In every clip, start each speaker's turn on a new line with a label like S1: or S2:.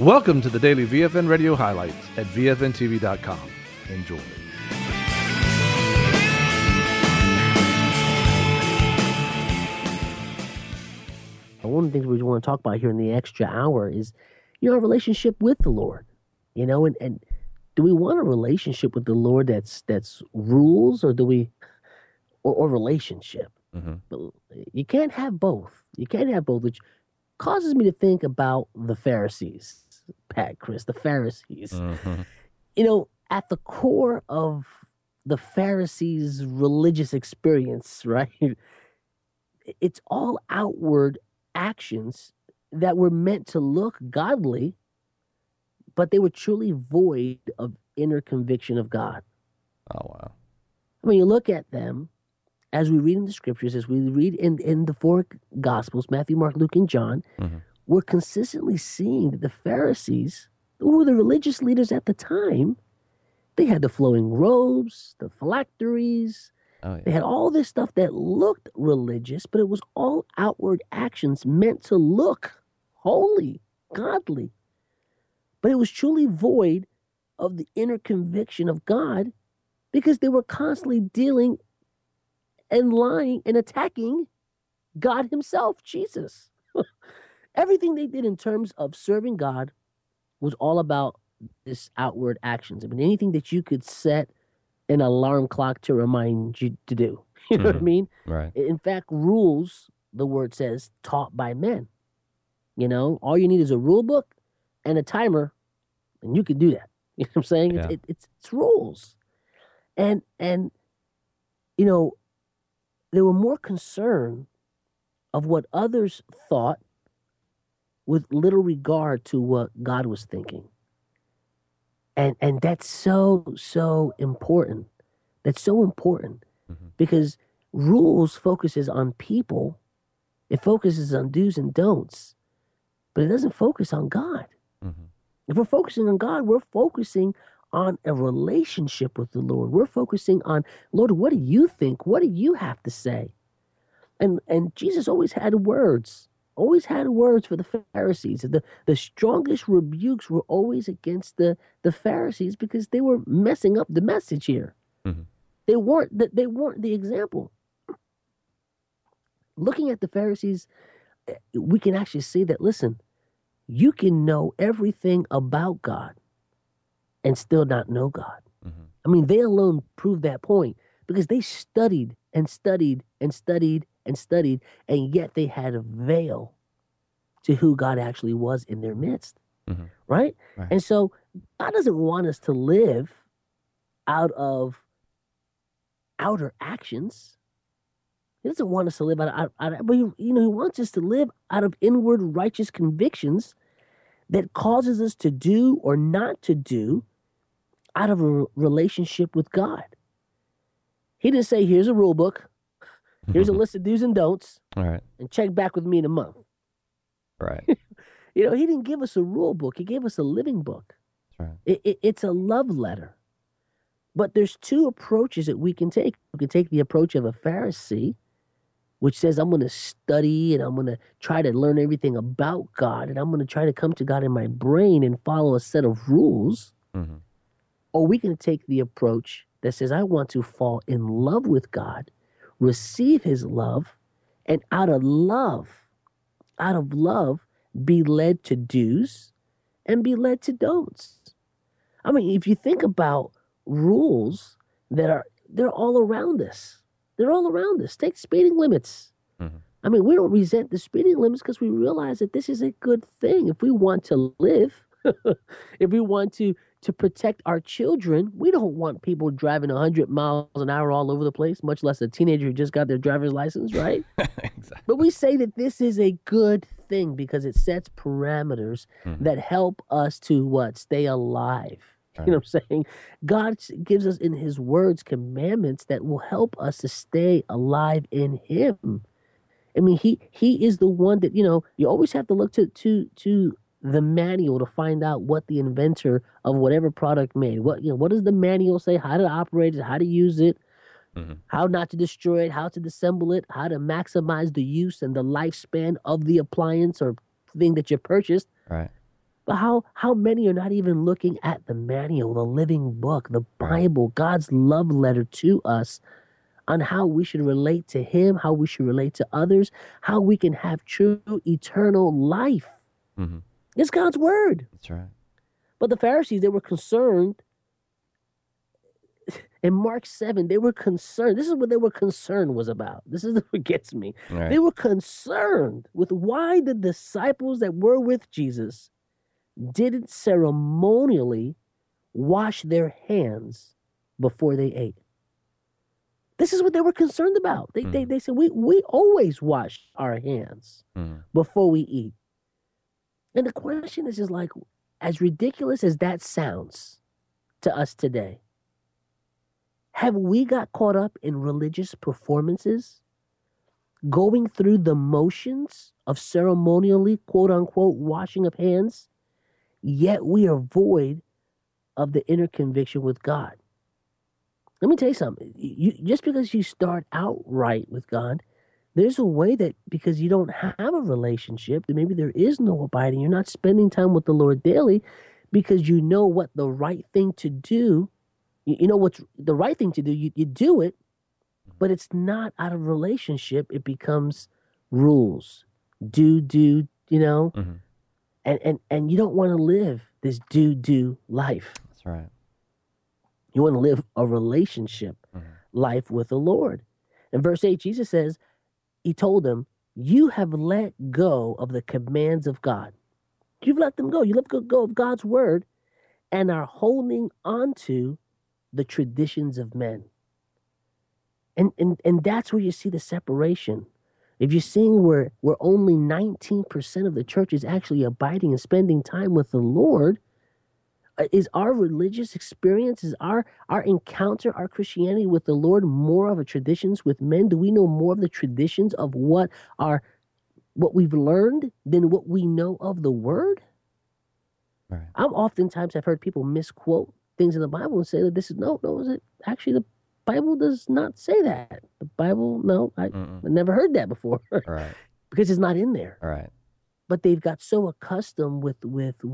S1: Welcome to the daily VFN radio highlights at VFNTV.com. Enjoy.
S2: One of the things we want to talk about here in the extra hour is, our relationship with the Lord. And do we want a relationship with the Lord that's rules, or do we, or relationship?
S3: Mm-hmm.
S2: But you can't have both. You can't have both, which causes me to think about the Pharisees, Chris, the Pharisees.
S3: Mm-hmm.
S2: At the core of the Pharisees' religious experience, right? It's all outward actions that were meant to look godly, but they were truly void of inner conviction of God.
S3: Oh, wow.
S2: I mean, you look at them as we read in the scriptures, as we read in the four Gospels, Matthew, Mark, Luke, and John,
S3: Mm-hmm.
S2: we're consistently seeing that the Pharisees, who were the religious leaders at the time, they had the flowing robes, the phylacteries.
S3: Oh,
S2: They
S3: yeah.
S2: had all this stuff that looked religious, but it was all outward actions meant to look holy, godly. But it was truly void of the inner conviction of God, because they were constantly dealing and lying and attacking God himself, Jesus. Everything they did in terms of serving God was all about this outward actions. I mean, anything that you could set an alarm clock to remind you to do. You know what I
S3: Mhm.
S2: mean?
S3: Right.
S2: In fact, rules, the word says, taught by men. All you need is a rule book and a timer, and you can do that. You know what I'm saying?
S3: Yeah.
S2: It's rules. And they were more concerned of what others thought with little regard to what God was thinking. And that's so important. That's so important,
S3: Mhm.
S2: because rules focuses on people. It focuses on do's and don'ts, but it doesn't focus on God.
S3: Mhm.
S2: If we're focusing on God, we're focusing on a relationship with the Lord. We're focusing on, Lord, what do you think? What do you have to say? And Jesus always had words for the Pharisees. The strongest rebukes were always against the Pharisees, because they were messing up the message here.
S3: Mhm.
S2: They weren't the example. Looking at the Pharisees, we can actually see that, listen, you can know everything about God and still not know God.
S3: Mhm.
S2: I mean, they alone prove that point, because they studied and studied and studied and studied, and yet they had a veil to who God actually was in their midst,
S3: Mhm.
S2: right?
S3: Right.
S2: And so God doesn't want us to live out of outer actions. He doesn't want us to live but he wants us to live out of inward righteous convictions that causes us to do or not to do out of a relationship with God. He didn't say, here's a rule book, here's a list of do's and don'ts,
S3: All right.
S2: and check back with me in a month.
S3: Right.
S2: He didn't give us a rule book. He gave us a living book.
S3: That's right.
S2: It's a love letter. But there's two approaches that we can take. We can take the approach of a Pharisee, which says, I'm going to study and I'm going to try to learn everything about God, and I'm going to try to come to God in my brain and follow a set of rules.
S3: Mhm.
S2: Or we can take the approach that says, I want to fall in love with God, receive his love, and out of love, be led to do's and be led to don'ts. I mean, if you think about rules they're all around us. They're all around us. Take speeding limits.
S3: Mhm.
S2: I mean, we don't resent the speeding limits because we realize that this is a good thing. If we want to live, if we want to protect our children, we don't want people driving 100 miles an hour all over the place, much less a teenager who just got their driver's license, right?
S3: Exactly.
S2: But we say that this is a good thing because it sets parameters
S3: Mhm.
S2: that help us to what? Stay alive. You know what I'm saying? God gives us in his words commandments that will help us to stay alive in him. I mean, he is the one that, you always have to look to the manual to find out what the inventor of whatever product made. What does the manual say? How to operate it, how to use it,
S3: Mhm.
S2: how not to destroy it, how to disassemble it, how to maximize the use and the lifespan of the appliance or thing that you purchased.
S3: Right.
S2: But how many are not even looking at the manual, the living book, the Bible, God's love letter to us on how we should relate to him, how we should relate to others, how we can have true eternal life.
S3: Mm-hmm.
S2: It's God's word.
S3: That's right.
S2: But the Pharisees, they were concerned. In Mark 7, they were concerned. This is what they were concerned was about. This is what gets me.
S3: Right.
S2: They were concerned with why the disciples that were with Jesus didn't ceremonially wash their hands before they ate. This is what they were concerned about. They said, we always wash our hands before we eat. And the question is like, as ridiculous as that sounds to us today, have we got caught up in religious performances, going through the motions of ceremonially, quote unquote, washing of hands, yet we are void of the inner conviction with God? Let me tell you something. Just because you start out right with God, there's a way that because you don't have a relationship, that maybe there is no abiding. You're not spending time with the Lord daily because you know what the right thing to do. You know what's the right thing to do. You do it, but it's not out of relationship. It becomes rules. Do, you know?
S3: Mm-hmm.
S2: And you don't want to live this do life.
S3: That's right.
S2: You want to live a relationship life with the Lord. In verse 8, Jesus says, he told them, you have let go of the commands of God. You've let them go. You let go of God's word and are holding on to the traditions of men. And that's where you see the separation. If you're seeing where only 19% of the church is actually abiding and spending time with the Lord, is our religious experience, is our encounter, our Christianity with the Lord more of a traditions with men? Do we know more of the traditions of what we've learned than what we know of the word?
S3: Right.
S2: Oftentimes I've heard people misquote things in the Bible and say that this is no, is it actually the Bible does not say that. The Bible, no, I never heard that before.
S3: Right.
S2: Because it's not in there.
S3: Right.
S2: But they've got so accustomed with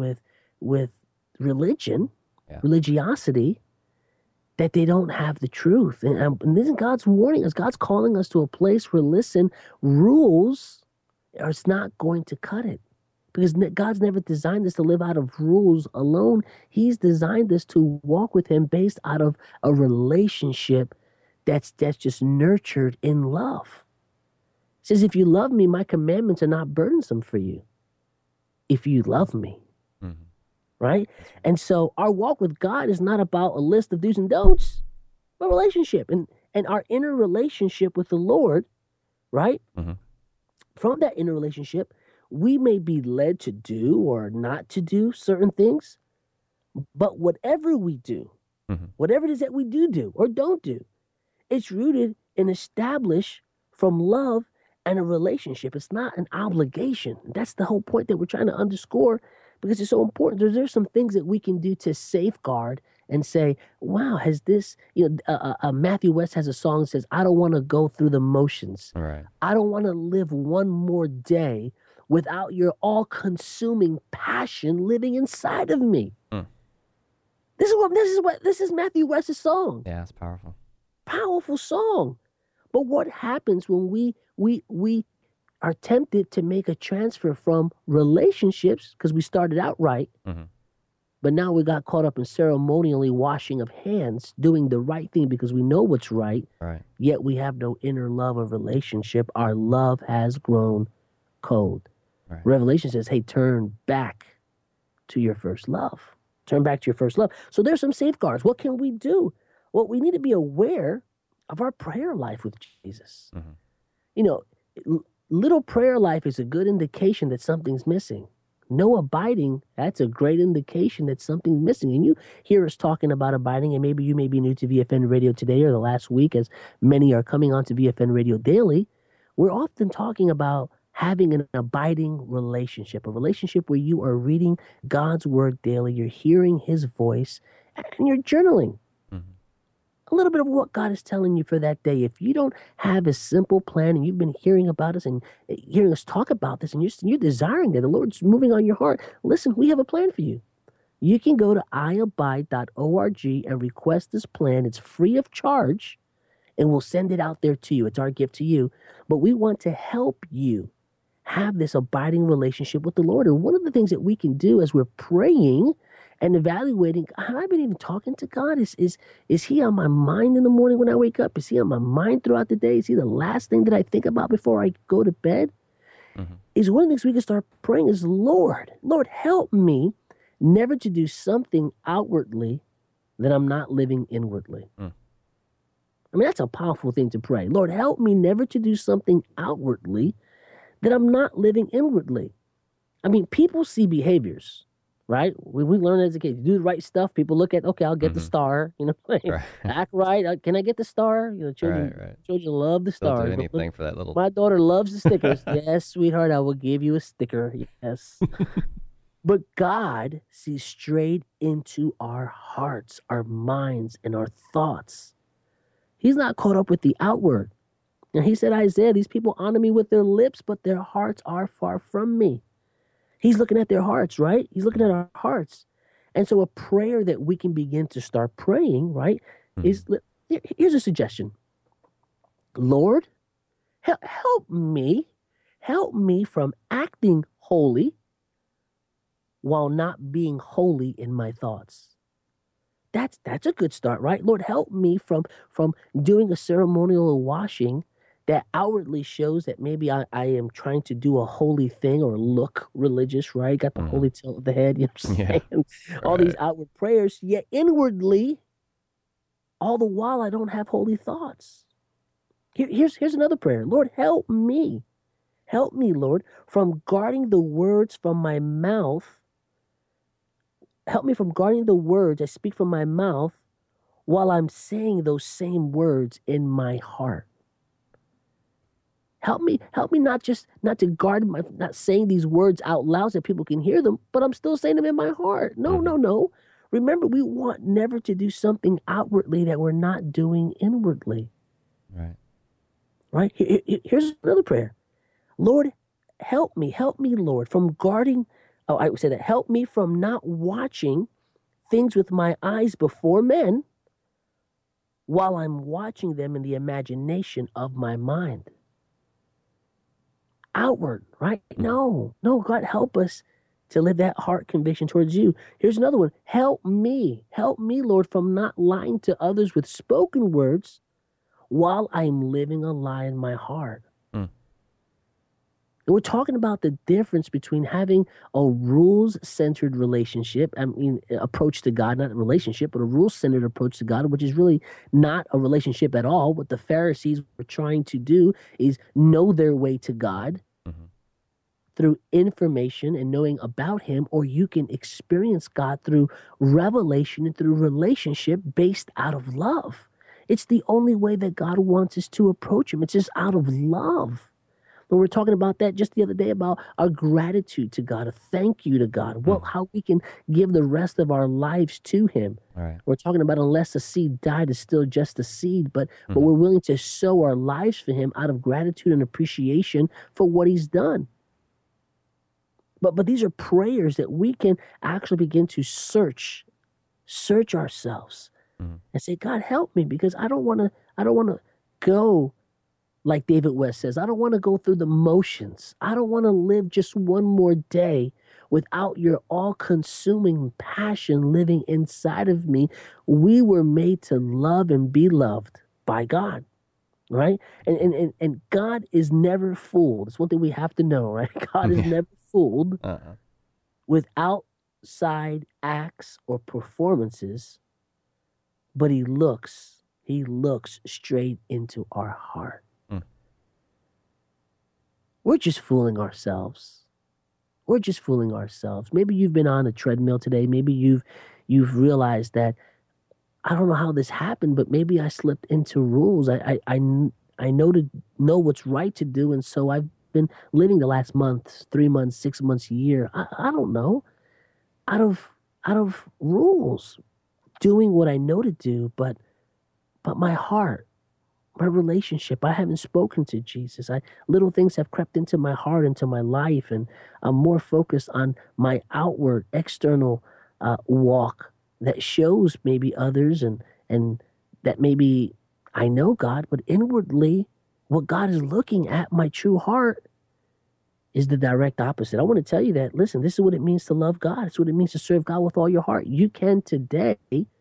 S2: religion, religiosity, that they don't have the truth. And this is God's warning us. God's calling us to a place where, listen, rules are not going to cut it. Because God's never designed us to live out of rules alone. He's designed us to walk with him based out of a relationship that's just nurtured in love. It says, if you love me, my commandments are not burdensome for you. If you love me.
S3: Mm-hmm.
S2: Right? And so our walk with God is not about a list of do's and don'ts, but relationship. And our inner relationship with the Lord, right?
S3: Mm-hmm.
S2: From that inner relationship, we may be led to do or not to do certain things, but whatever we do, whatever it is that we do or don't do, it's rooted and established from love and a relationship. It's not an obligation. That's the whole point that we're trying to underscore, because it's so important. There's some things that we can do to safeguard and say, wow, has this, Matthew West has a song that says, I don't want to go through the motions.
S3: Right.
S2: I don't want to live one more day without your all-consuming passion living inside of me. This is Matthew West's song.
S3: Yeah, it's powerful.
S2: Powerful song. But what happens when we are tempted to make a transfer from relationships, because we started out right, but now we got caught up in ceremonially washing of hands, doing the right thing because we know what's right, yet we have no inner love of relationship. Our love has grown cold. Right. Revelation says, hey, turn back to your first love. Turn back to your first love. So there's some safeguards. What can we do? Well, we need to be aware of our prayer life with Jesus. Little prayer life is a good indication that something's missing. No abiding, that's a great indication that something's missing. And you hear us talking about abiding, and maybe you may be new to VFN Radio today or the last week, as many are coming on to VFN Radio daily. We're often talking about having an abiding relationship, a relationship where you are reading God's word daily, you're hearing his voice, and you're journaling. a little bit of what God is telling you for that day. If you don't have a simple plan and you've been hearing about us and hearing us talk about this and you're desiring that the Lord's moving on your heart, listen, we have a plan for you. You can go to iabide.org and request this plan. It's free of charge, and we'll send it out there to you. It's our gift to you. But we want to help you have this abiding relationship with the Lord. And one of the things that we can do as we're praying and evaluating, have I been even talking to God? Is he on my mind in the morning when I wake up? Is he on my mind throughout the day? Is he the last thing that I think about before I go to bed? Mm-hmm. Is one of the things we can start praying is, Lord, help me never to do something outwardly that I'm not living inwardly. I mean, that's a powerful thing to pray. Lord, help me never to do something outwardly that I'm not living inwardly. I mean, people see behaviors, right? When we learn as a kid, you do the right stuff, people look at, okay, I'll get the star, right. Act right. Can I get the star? Children love the stars.
S3: They'll do anything for that little.
S2: My daughter loves the stickers. Yes, sweetheart, I will give you a sticker. Yes. But God sees straight into our hearts, our minds, and our thoughts. He's not caught up with the outward. And he said, Isaiah, these people honor me with their lips, but their hearts are far from me. He's looking at their hearts, right? He's looking at our hearts. And so a prayer that we can begin to start praying, right, is, here's a suggestion. Lord, help me from acting holy while not being holy in my thoughts. That's a good start, right? Lord, help me from doing a ceremonial washing that outwardly shows that maybe I am trying to do a holy thing or look religious, right? Got the holy tilt of the head, you know what I'm saying? All these outward prayers, yet inwardly, all the while I don't have holy thoughts. Here's another prayer. Lord, help me. Help me, Lord, from guarding the words from my mouth. Help me from guarding the words I speak from my mouth while I'm saying those same words in my heart. Help me not to guard not saying these words out loud so people can hear them, but I'm still saying them in my heart. No. Remember, we want never to do something outwardly that we're not doing inwardly. Right? Here's another prayer. Lord, help me, Lord, from guarding. Oh, I would say that. Help me from not watching things with my eyes before men while I'm watching them in the imagination of my mind. Outward, right? No, God, help us to live that heart conviction towards you. Here's another one. Help me, Lord, from not lying to others with spoken words while I'm living a lie in my heart. And we're talking about the difference between having a rules-centered relationship, approach to God, not a relationship, but a rules-centered approach to God, which is really not a relationship at all. What the Pharisees were trying to do is know their way to God through information and knowing about him, or you can experience God through revelation and through relationship based out of love. It's the only way that God wants us to approach him. It's just out of love. We were talking about that just the other day, about our gratitude to God, a thank you to God, how we can give the rest of our lives to him. We're talking about, unless a seed died, it's still just a seed, but we're willing to sow our lives for him out of gratitude and appreciation for what he's done. But these are prayers that we can actually begin to search ourselves and say, God, help me, because I don't want to go like David West says. I don't want to go through the motions. I don't want to live just one more day without your all-consuming passion living inside of me. We were made to love and be loved by God, right? And God is never fooled. It's one thing we have to know, right? God is never fooled with outside acts or performances, but he looks straight into our heart. We're just fooling ourselves. Maybe you've been on a treadmill today. Maybe you've realized that, I don't know how this happened, but maybe I slipped into rules. I know what's right to do, and so I've been living the last month, 3 months, 6 months, a year. I don't know, out of rules, doing what I know to do, but But my heart, my relationship, I haven't spoken to Jesus. Little things have crept into my heart, into my life, and I'm more focused on my outward, external walk that shows maybe others and that maybe I know God, but inwardly, what God is looking at, my true heart, is the direct opposite. I want to tell you that, listen, this is what it means to love God. It's what it means to serve God with all your heart. You can today,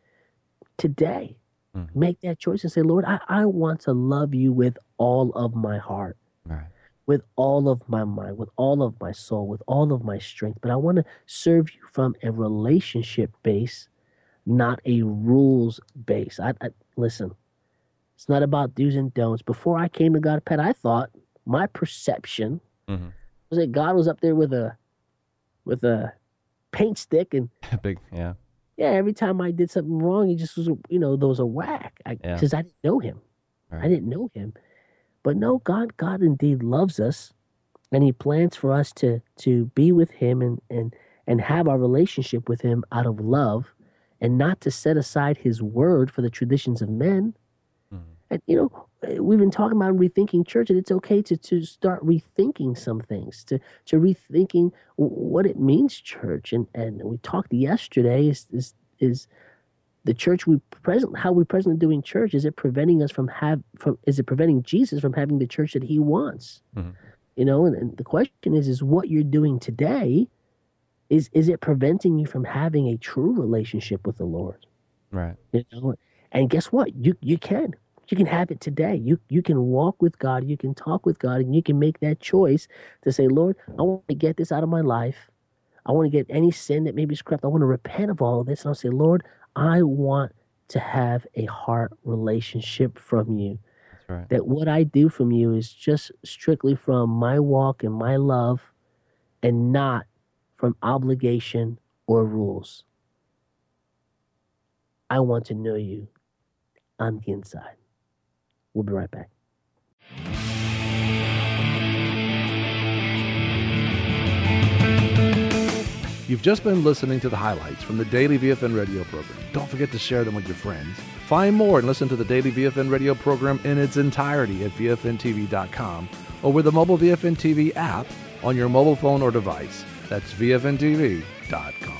S2: make that choice and say, Lord, I want to love you with all of my heart,
S3: Right.
S2: with all of my mind, with all of my soul, with all of my strength. But I want to serve you from a relationship base, not a rules base. Listen, it's not about do's and don'ts. Before I came to God, Pat, I thought my perception was that God was up there with a paint stick and
S3: Big, yeah.
S2: yeah, every time I did something wrong, he just was, there was a whack because I didn't know him.
S3: Right.
S2: I didn't know him. But no, God indeed loves us, and he plans for us to be with him and have our relationship with him out of love and not to set aside his word for the traditions of men. And, we've been talking about rethinking church, and it's okay to start rethinking some things, to rethinking what it means, church. And we talked yesterday is the church how we presently doing church, is it preventing us is it preventing Jesus from having the church that he wants? And the question is what you're doing today, is it preventing you from having a true relationship with the Lord?
S3: Right.
S2: And guess what? You can. You can have it today. You can walk with God. You can talk with God, and you can make that choice to say, Lord, I want to get this out of my life. I want to get any sin that maybe is crept. I want to repent of all of this. And I'll say, Lord, I want to have a heart relationship from you.
S3: That's right.
S2: That what I do from you is just strictly from my walk and my love and not from obligation or rules. I want to know you on the inside. We'll be right back.
S1: You've just been listening to the highlights from the Daily VFN radio program. Don't forget to share them with your friends. Find more and listen to the Daily VFN radio program in its entirety at VFNTV.com or with the mobile VFN TV app on your mobile phone or device. That's VFNTV.com.